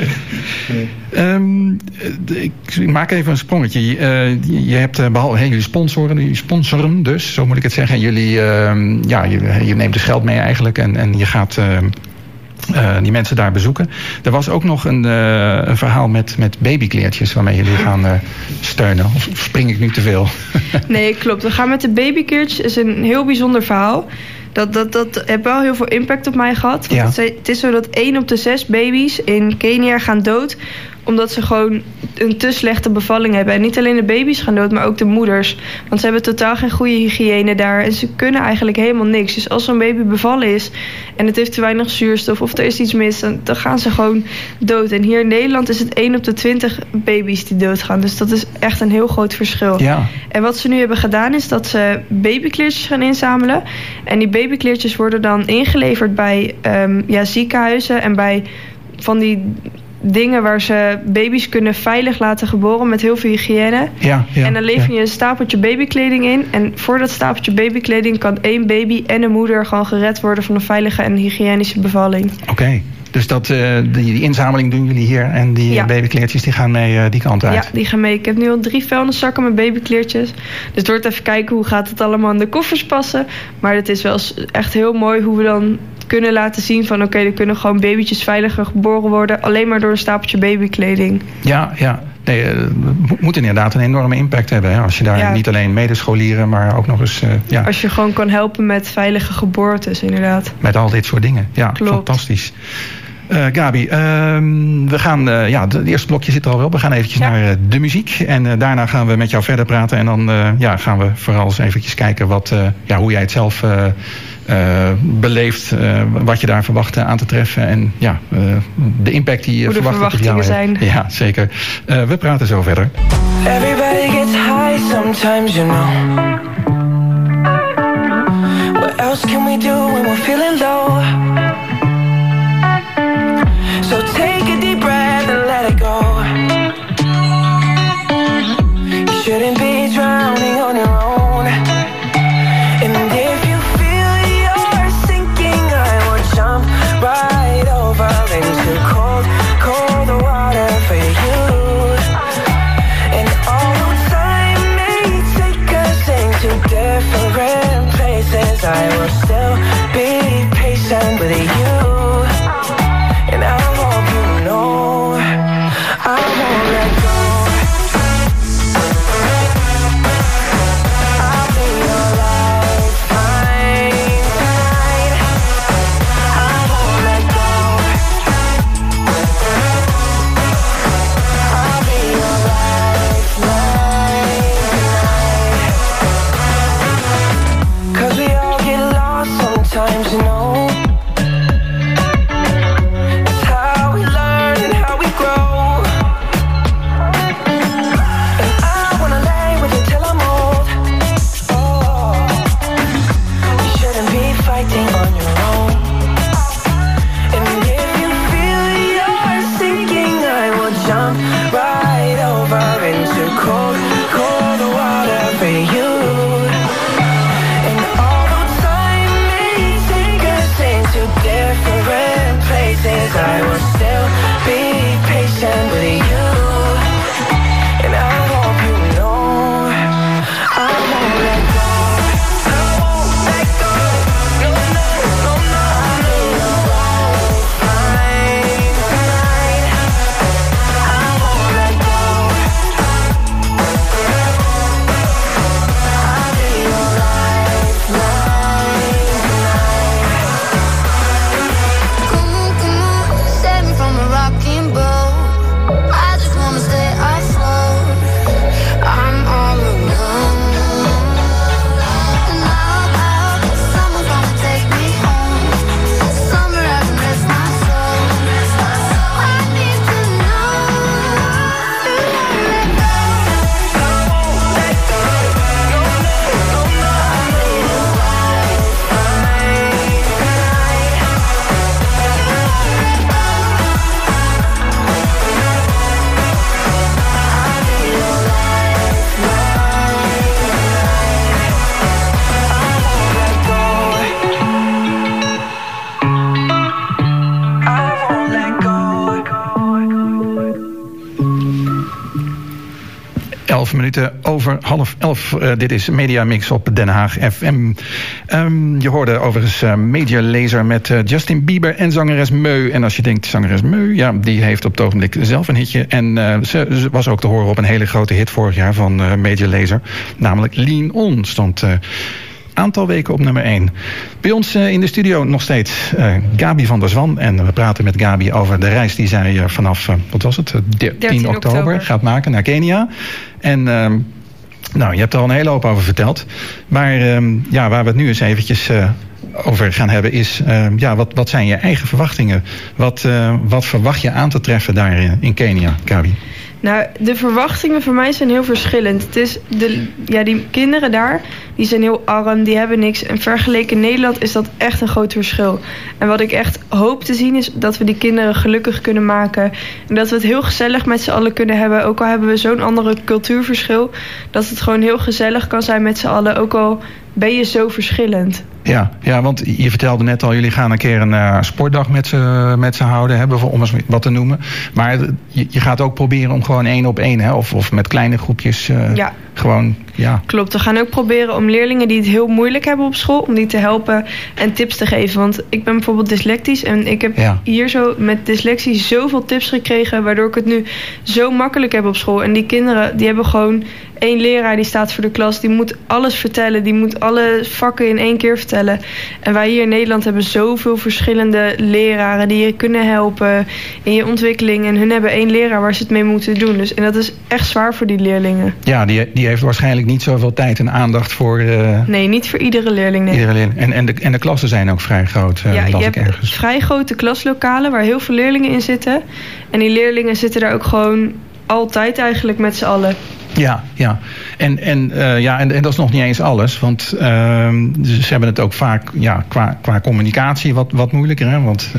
Ik maak even een sprongetje. Je hebt jullie sponsoren dus, zo moet ik het zeggen. Jullie, je neemt dus geld mee eigenlijk en je gaat die mensen daar bezoeken. Er was ook nog een verhaal met babykleertjes waarmee jullie gaan steunen. Of spring ik nu te veel? Nee, klopt. We gaan met de babykleertjes. Het is een heel bijzonder verhaal. Dat heeft wel heel veel impact op mij gehad. Want het is zo dat 1 op de 6 baby's in Kenia gaan dood omdat ze gewoon een te slechte bevalling hebben. En niet alleen de baby's gaan dood, maar ook de moeders. Want ze hebben totaal geen goede hygiëne daar. En ze kunnen eigenlijk helemaal niks. Dus als zo'n baby bevallen is en het heeft te weinig zuurstof of er is iets mis, dan gaan ze gewoon dood. En hier in Nederland is het 1 op de 20 baby's die doodgaan. Dus dat is echt een heel groot verschil. Ja. En wat ze nu hebben gedaan is dat ze babykleertjes gaan inzamelen. En die babykleertjes worden dan ingeleverd bij ziekenhuizen en bij van die dingen waar ze baby's kunnen veilig laten geboren met heel veel hygiëne. Ja, en dan lever je een stapeltje babykleding in. En voor dat stapeltje babykleding kan 1 baby en een moeder gewoon gered worden van een veilige en hygiënische bevalling. Oké. Dus die inzameling doen jullie hier en die babykleertjes die gaan mee die kant uit? Ja, die gaan mee. Ik heb nu al 3 vuilniszakken met babykleertjes. Dus het wordt even kijken hoe gaat het allemaal in de koffers passen. Maar het is wel echt heel mooi hoe we dan kunnen laten zien van oké, er kunnen gewoon babytjes veiliger geboren worden, alleen maar door een stapeltje babykleding. Ja. Nee, het moet inderdaad een enorme impact hebben. Hè? Als je daar niet alleen medescholieren, maar ook nog eens... Als je gewoon kan helpen met veilige geboortes, inderdaad. Met al dit soort dingen. Ja, klopt. Fantastisch. Gabi, we gaan... het eerste blokje zit er al wel. We gaan eventjes naar de muziek. En daarna gaan we met jou verder praten. En dan gaan we vooral eens eventjes kijken hoe jij het zelf... beleeft, wat je daar verwacht aan te treffen en de impact die je verwacht op jou zijn. Ja, zeker. We praten zo verder. Everybody gets high sometimes, you know. What else can we do when we're feeling low? So take a deep breath and let it go. You shouldn't be drowning on your own. And if you feel you're sinking, I will jump right over into cold, cold water for you. And although time may take us into different places, I will still be patient with you. And I hope you know I won't let go. I'll be your lifeline tonight. I won't let go. I'll be your lifeline tonight. 'Cause we all get lost sometimes, you know. I will still be patient with you. And I hope you know I won't let go. I won't let go. No, no, no, no. I'll be your lifeline tonight. I won't let go. I'll be your lifeline tonight. Save me from a rocking boat. I just wanna stay afloat. I'm all alone. And I hope someone's gonna take me home. Somewhere I can rest my soul. I need to know you won't let go. I won't let go. No, no, no, no. I'll be your lifeline tonight. I won't let go. 11 minuten over 10:30. Dit is Media Mix op Den Haag FM. Je hoorde overigens Major Lazer met Justin Bieber en zangeres Meu. En als je denkt, zangeres Meu, ja, die heeft op het ogenblik zelf een hitje. En ze was ook te horen op een hele grote hit vorig jaar van Major Lazer. Namelijk Lean On stond... aantal weken op nummer 1. Bij ons in de studio nog steeds Gabi van der Zwan. En we praten met Gabi over de reis die zij vanaf, 13 oktober gaat maken naar Kenia. En je hebt er al een hele hoop over verteld. Maar waar we het nu eens eventjes over gaan hebben is... wat zijn je eigen verwachtingen? Wat verwacht je aan te treffen daar in Kenia, Gabi? Nou, de verwachtingen voor mij zijn heel verschillend. Het is die kinderen daar, die zijn heel arm, die hebben niks. En vergeleken Nederland is dat echt een groot verschil. En wat ik echt hoop te zien is dat we die kinderen gelukkig kunnen maken. En dat we het heel gezellig met z'n allen kunnen hebben. Ook al hebben we zo'n andere cultuurverschil. Dat het gewoon heel gezellig kan zijn met z'n allen. Ook al ben je zo verschillend. Ja, want je vertelde net al, jullie gaan een keer een sportdag met ze houden, hè, om eens wat te noemen. Maar je gaat ook proberen om gewoon 1 op 1, hè, of met kleine groepjes gewoon. Ja. Klopt, we gaan ook proberen om leerlingen die het heel moeilijk hebben op school, om die te helpen en tips te geven. Want ik ben bijvoorbeeld dyslectisch en ik heb hier zo met dyslexie zoveel tips gekregen, waardoor ik het nu zo makkelijk heb op school. En die kinderen, die hebben gewoon 1 leraar die staat voor de klas, die moet alles vertellen, die moet alle vakken in 1 keer vertellen. En wij hier in Nederland hebben zoveel verschillende leraren die je kunnen helpen in je ontwikkeling. En hun hebben 1 leraar waar ze het mee moeten doen. Dus, en dat is echt zwaar voor die leerlingen. Ja, die heeft waarschijnlijk niet zoveel tijd en aandacht voor. Nee, niet voor iedere leerling. Nee. Iedere leerling. En de klassen zijn ook vrij groot. Ja, je hebt vrij grote klaslokalen waar heel veel leerlingen in zitten. En die leerlingen zitten daar ook gewoon altijd eigenlijk met z'n allen. Ja. En dat is nog niet eens alles. Want ze hebben het ook vaak qua communicatie wat moeilijker. Hè? Want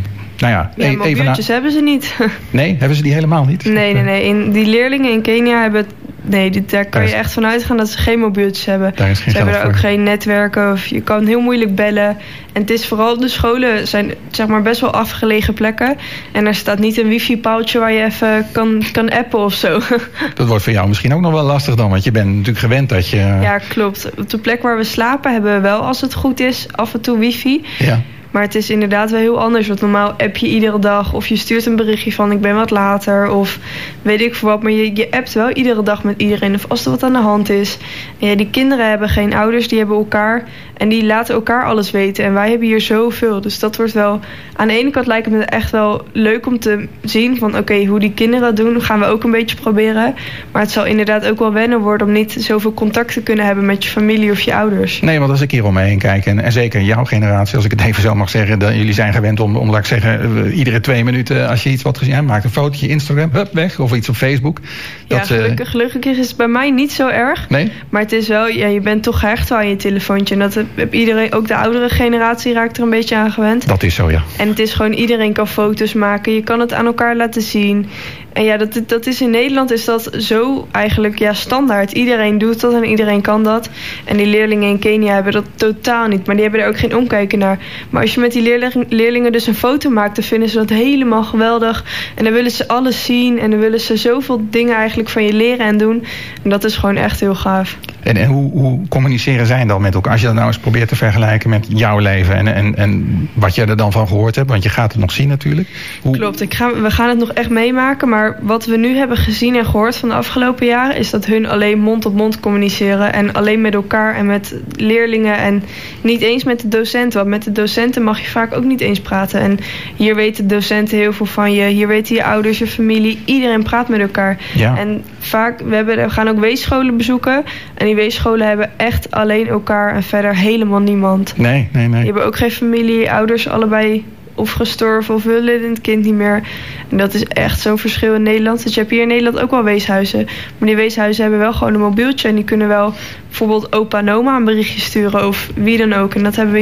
mobieltjes hebben ze niet. Nee, hebben ze die helemaal niet? Nee. Die leerlingen in Kenia hebben... Nee, daar kan je echt van uitgaan dat ze geen mobieltjes hebben. Daar is geen ze hebben er ook voor. geen netwerken of je kan heel moeilijk bellen. En het is vooral, de scholen zijn zeg maar best wel afgelegen plekken. En er staat niet een wifi-paaltje waar je even kan appen of zo. Dat wordt voor jou misschien ook nog wel lastig dan, want je bent natuurlijk gewend dat je... Ja, klopt. Op de plek waar we slapen hebben we wel, als het goed is, af en toe wifi. Ja. Maar het is inderdaad wel heel anders. Want normaal app je iedere dag. Of je stuurt een berichtje van ik ben wat later. Of weet ik veel wat. Maar je appt wel iedere dag met iedereen. Of als er wat aan de hand is. En ja, die kinderen hebben geen ouders. Die hebben elkaar. En die laten elkaar alles weten. En wij hebben hier zoveel. Dus dat wordt wel... Aan de ene kant lijkt het me echt wel leuk om te zien. Van oké, hoe die kinderen dat doen. Gaan we ook een beetje proberen. Maar het zal inderdaad ook wel wennen worden. Om niet zoveel contact te kunnen hebben met je familie of je ouders. Nee, want als ik hier om me heen kijk. En zeker in jouw generatie. Als ik het even zo mag zeggen. Dat jullie zijn gewend om laat ik zeggen, iedere 2 minuten als je iets wat gezien hebt, maakt een fotootje Instagram, hup, weg. Of iets op Facebook. Ja, gelukkig is het bij mij niet zo erg. Nee? Maar het is wel, je bent toch gehecht wel aan je telefoontje. En dat heb iedereen, ook de oudere generatie raakt er een beetje aan gewend. Dat is zo, ja. En het is gewoon, iedereen kan foto's maken. Je kan het aan elkaar laten zien. En ja, dat is in Nederland is dat zo eigenlijk standaard. Iedereen doet dat en iedereen kan dat. En die leerlingen in Kenia hebben dat totaal niet. Maar die hebben er ook geen omkijken naar. Maar als je met die leerlingen dus een foto maakt, dan vinden ze dat helemaal geweldig. En dan willen ze alles zien. En dan willen ze zoveel dingen eigenlijk van je leren en doen. En dat is gewoon echt heel gaaf. En hoe communiceren zij dan met elkaar? Als je dat nou eens probeert te vergelijken met jouw leven en wat jij er dan van gehoord hebt. Want je gaat het nog zien natuurlijk. Klopt, we gaan het nog echt meemaken. Maar wat we nu hebben gezien en gehoord van de afgelopen jaren is dat hun alleen mond-op-mond communiceren. En alleen met elkaar en met leerlingen. En niet eens met de docenten. Want met de docenten mag je vaak ook niet eens praten. En hier weten docenten heel veel van je. Hier weten je ouders, je familie. Iedereen praat met elkaar. Ja. En vaak, we gaan ook weesscholen bezoeken. En die weesscholen hebben echt alleen elkaar en verder helemaal niemand. Nee. Die hebben ook geen familie, ouders allebei of gestorven of willen het kind niet meer. En dat is echt zo'n verschil in Nederland. Dus je hebt hier in Nederland ook wel weeshuizen. Maar die weeshuizen hebben wel gewoon een mobieltje. En die kunnen wel bijvoorbeeld opa en oma een berichtje sturen. Of wie dan ook. En dat hebben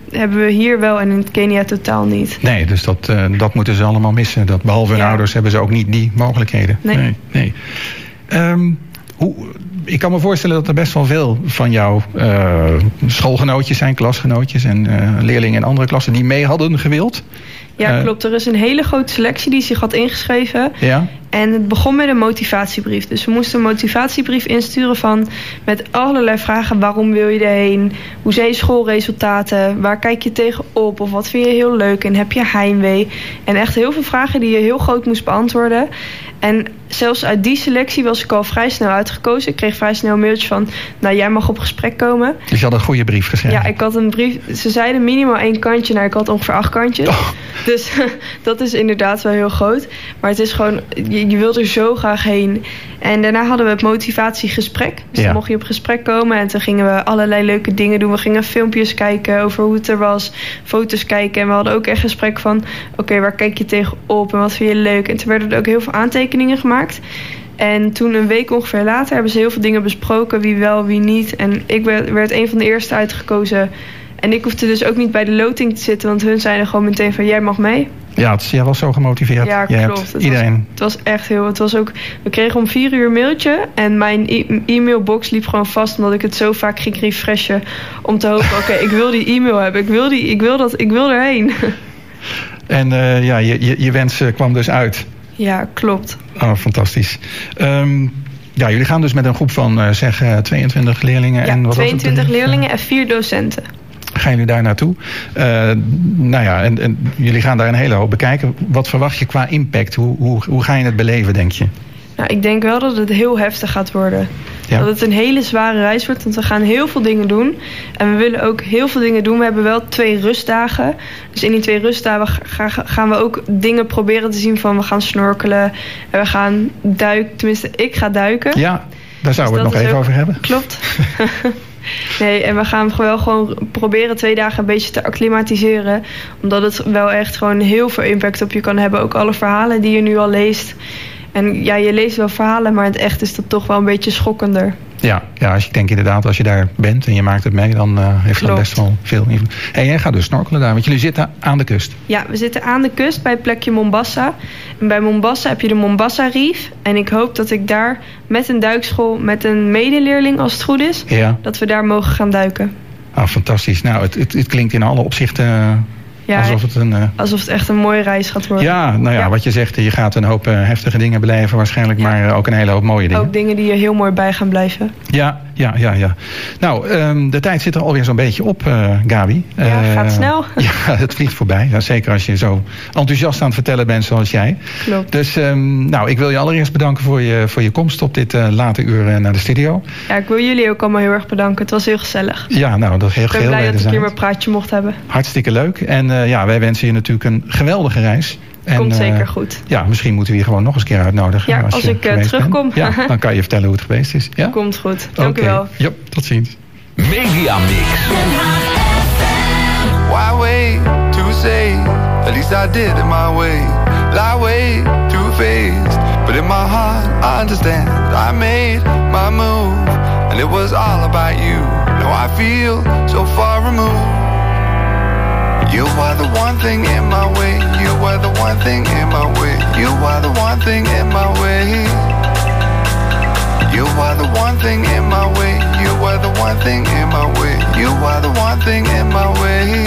we hier wel en in Kenia totaal niet. Nee, dus dat moeten ze allemaal missen. Dat behalve hun ouders hebben ze ook niet die mogelijkheden. Nee. Ik kan me voorstellen dat er best wel veel van jouw schoolgenootjes zijn, klasgenootjes en leerlingen in andere klassen die mee hadden gewild. Ja, klopt. Er is een hele grote selectie die zich had ingeschreven. Ja. En het begon met een motivatiebrief. Dus we moesten een motivatiebrief insturen met allerlei vragen. Waarom wil je erheen? Hoe zijn je schoolresultaten? Waar kijk je tegenop? Of wat vind je heel leuk? En heb je heimwee? En echt heel veel vragen die je heel groot moest beantwoorden. En zelfs uit die selectie was ik al vrij snel uitgekozen. Ik kreeg vrij snel een mailtje van, jij mag op gesprek komen. Dus je had een goede brief geschreven? Ja, ik had een brief. Ze zeiden minimaal 1 kantje. Ik had ongeveer 8 kantjes. Oh. Dus dat is inderdaad wel heel groot. Maar het is gewoon, je wilt er zo graag heen. En daarna hadden we het motivatiegesprek. Dus dan mocht je op gesprek komen. En toen gingen we allerlei leuke dingen doen. We gingen filmpjes kijken over hoe het er was. Foto's kijken. En we hadden ook echt gesprek van, oké, waar kijk je tegenop? En wat vind je leuk? En toen werden er ook heel veel aantekeningen gemaakt. En toen een week ongeveer later hebben ze heel veel dingen besproken. Wie wel, wie niet. En ik werd een van de eerste uitgekozen. En ik hoefde dus ook niet bij de loting te zitten, want hun zeiden gewoon meteen van, jij mag mee. Ja, jij was zo gemotiveerd. Ja, Jij klopt. hebt iedereen. Het was echt heel... Het was ook, we kregen om 4 uur een mailtje. En mijn e-mailbox liep gewoon vast, omdat ik het zo vaak ging refreshen. Om te hopen, oké, ik wil die e-mail hebben. Ik wil erheen. En je wens kwam dus uit. Ja, klopt. Oh, fantastisch. Ja, jullie gaan dus met een groep van 22 leerlingen. Ja, en wat 22 was het? leerlingen en 4 docenten. Gaan jullie daar naartoe? En jullie gaan daar een hele hoop bekijken. Wat verwacht je qua impact? Hoe ga je het beleven, denk je? Nou, ik denk wel dat het heel heftig gaat worden. Ja. Dat het een hele zware reis wordt, want we gaan heel veel dingen doen. En we willen ook heel veel dingen doen. We hebben wel 2 rustdagen. Dus in die 2 rustdagen gaan we ook dingen proberen te zien van... we gaan snorkelen en we gaan duiken. Tenminste, ik ga duiken. Ja, daar zouden we Dus het nog even over hebben. Klopt. Nee, en we gaan wel gewoon proberen 2 dagen een beetje te acclimatiseren. Omdat het wel echt gewoon heel veel impact op je kan hebben. Ook alle verhalen die je nu al leest. En ja, je leest wel verhalen, maar in het echt is dat toch wel een beetje schokkender. Ja, ik denk inderdaad, als je daar bent en je maakt het mee, dan heeft dat best wel veel invloed. En jij gaat dus snorkelen daar, want jullie zitten aan de kust. Ja, we zitten aan de kust bij het plekje Mombasa. En bij Mombasa heb je de Mombasa Reef. En ik hoop dat ik daar met een duikschool, met een medeleerling als het goed is, dat we daar mogen gaan duiken. Ah, fantastisch. Nou, het klinkt in alle opzichten... Ja, alsof het echt een mooie reis gaat worden. Ja, wat je zegt, je gaat een hoop heftige dingen beleven waarschijnlijk, maar ook een hele hoop mooie dingen. Ook dingen die er heel mooi bij gaan blijven. Ja. Nou, de tijd zit er alweer zo'n beetje op, Gabi. Ja, gaat snel. Ja, het vliegt voorbij. Ja, zeker als je zo enthousiast aan het vertellen bent zoals jij. Klopt. Dus ik wil je allereerst bedanken voor je komst op dit late uur naar de studio. Ja, ik wil jullie ook allemaal heel erg bedanken. Het was heel gezellig. Ja, nou, dat is heel Ik ben blij dat ik hier mijn praatje mocht hebben. Hartstikke leuk. En wij wensen je natuurlijk een geweldige reis. Komt zeker goed. Ja, misschien moeten we je gewoon nog eens een keer uitnodigen. Ja, als ik terugkom. Ja, dan kan je vertellen hoe het geweest is. Ja? Komt goed. Dank u wel. Ja, tot ziens. Media Mix. Why wait to say? At least I did it my way. Lie way too faced, but in my heart I understand. I made my move, and it was all about you. Now I feel so far removed. You are the one thing in my way. You are the one thing in my way. You are the one thing in my way. You are the one thing in my way. You are the one thing in my way. You are the one thing in my way.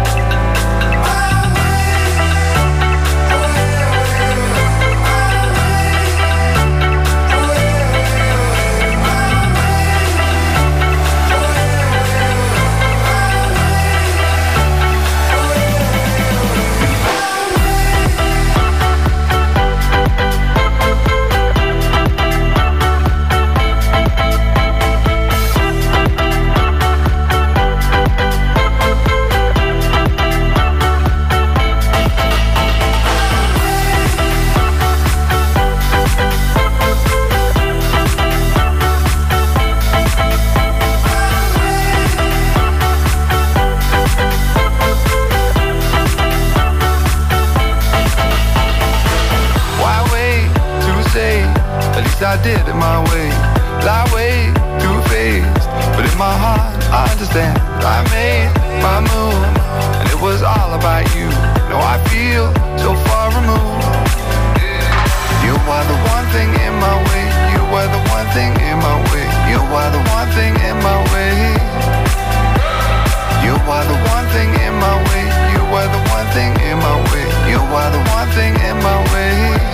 I did it my way, lie way too faced, but in my heart I understand. I made my move, and it was all about you. Now I feel so far removed. You are the one thing in my way. You are the one thing in my way. You are the one thing in my way. You are the one thing in my way. You are the one thing in my way. You are the one thing in my way.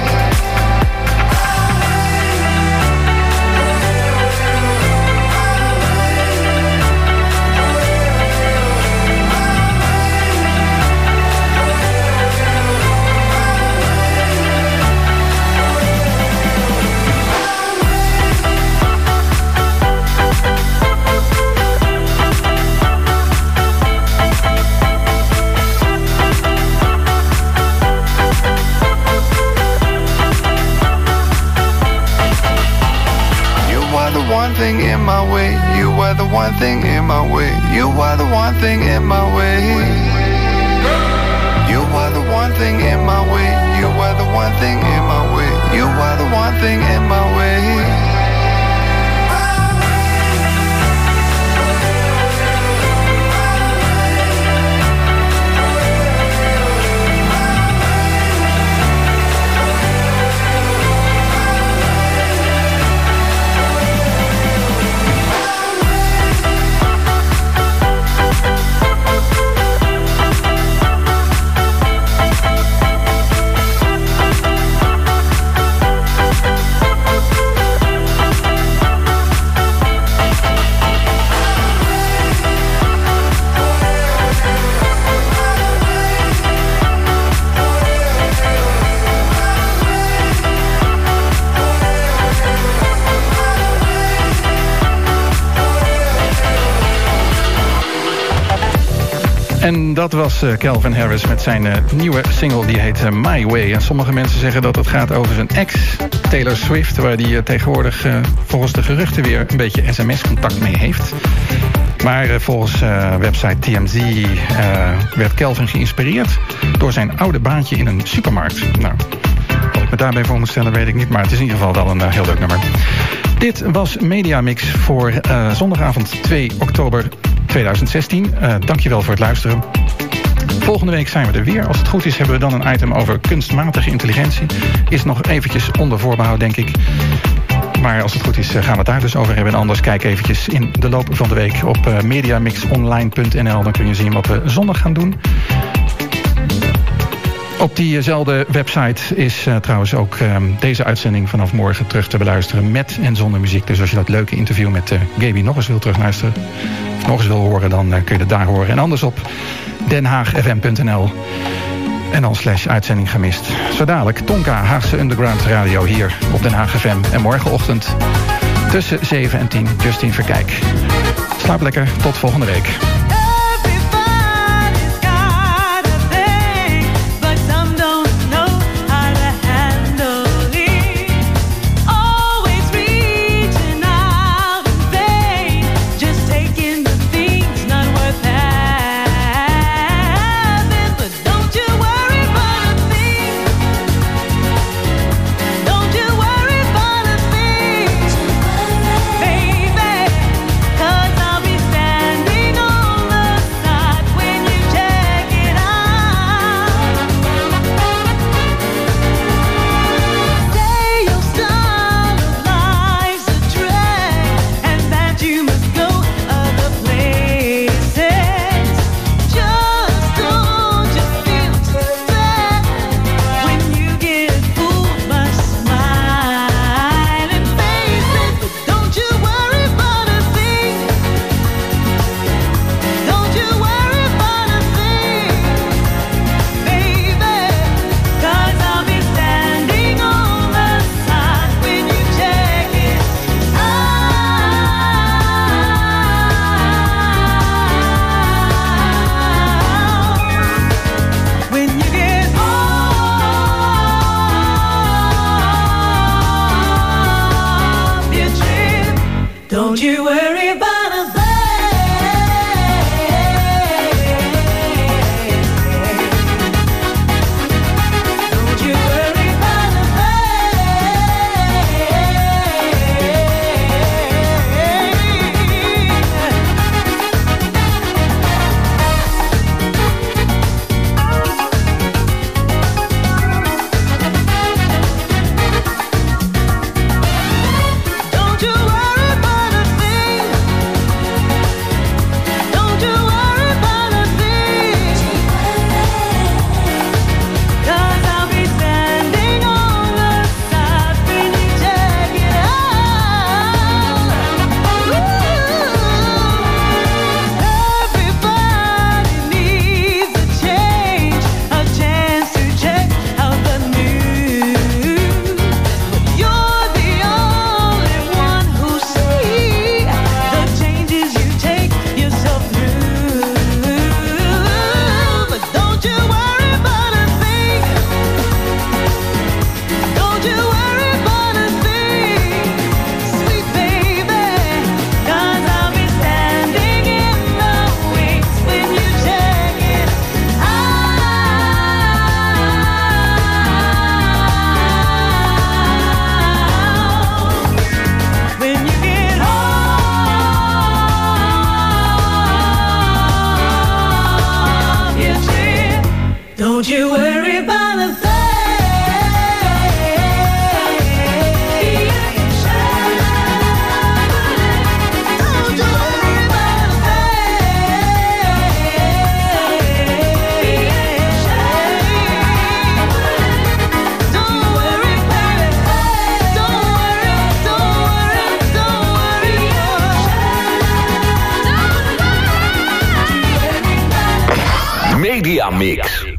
One thing in my way, you are the one thing in my way. You are the one thing in my way. You are the one thing in my way. You are the one thing in my way. You are the one thing in my way. En dat was Calvin Harris met zijn nieuwe single, die heet My Way. En sommige mensen zeggen dat het gaat over zijn ex, Taylor Swift, waar die tegenwoordig volgens de geruchten weer een beetje sms-contact mee heeft. Maar volgens website TMZ werd Calvin geïnspireerd door zijn oude baantje in een supermarkt. Nou, wat ik me daarbij voor moet stellen weet ik niet, maar het is in ieder geval wel een heel leuk nummer. Dit was Media Mix voor zondagavond 2 oktober 2016. Dankjewel voor het luisteren. Volgende week zijn we er weer. Als het goed is hebben we dan een item over kunstmatige intelligentie. Is nog eventjes onder voorbehoud, denk ik. Maar als het goed is gaan we het daar dus over hebben. En anders kijk eventjes in de loop van de week op mediamixonline.nl. Dan kun je zien wat we zondag gaan doen. Op diezelfde website is trouwens ook deze uitzending vanaf morgen terug te beluisteren met en zonder muziek. Dus als je dat leuke interview met Gaby nog eens wil terugluisteren of nog eens wil horen, dan kun je het daar horen. En anders op denhaagfm.nl en dan /uitzending gemist. Zo dadelijk Tonka, Haagse Underground Radio hier op Den Haag FM. En morgenochtend tussen 7 en 10 Justine Verkijk. Slaap lekker, tot volgende week. Don't you worry about a thing. Don't you worry about a Don't you worry about a thing. Don't you worry about a thing. 'Cause I'll be standing on the side when you check it out. Everybody needs a change, a chance to check out the news. But you're the only one who see the changes you take yourself through. But don't you worry about a thing. Don't you worry about a thing, sweet baby. 'Cause I'll be standing in the wings when you check it out. When you get off your trip, don't you worry about a thing. Don't you worry about a thing. Don't worry, baby. Don't worry, don't worry, don't worry. Media Mix.